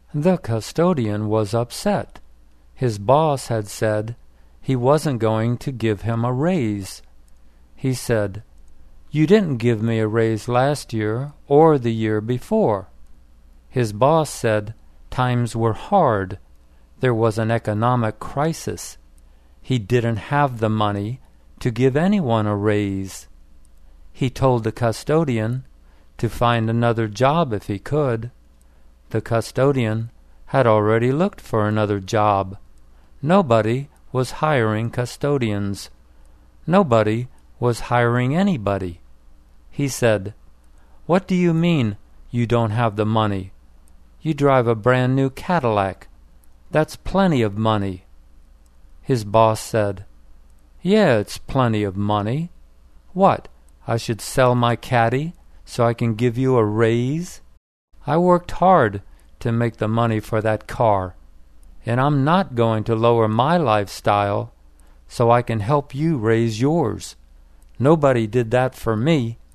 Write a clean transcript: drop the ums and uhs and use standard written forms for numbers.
The custodian was upset. His boss had said he wasn't going to give him a raise. He said, "You didn't give me a raise last year or the year before." His boss said times were hard. There was an economic crisis. He didn't have the money to give anyone a raise. He told the custodian to find another job if he could. The custodian had already looked for another job. Nobody was hiring custodians. Nobody was hiring anybody. He said, "What do you mean you don't have the money? You drive a brand new Cadillac. That's plenty of money." His boss said, "Yeah, it's plenty of money. What, I should sell my caddy so I can give you a raise? I worked hard to make the money for that car, and I'm not going to lower my lifestyle so I can help you raise yours. Nobody did that for me."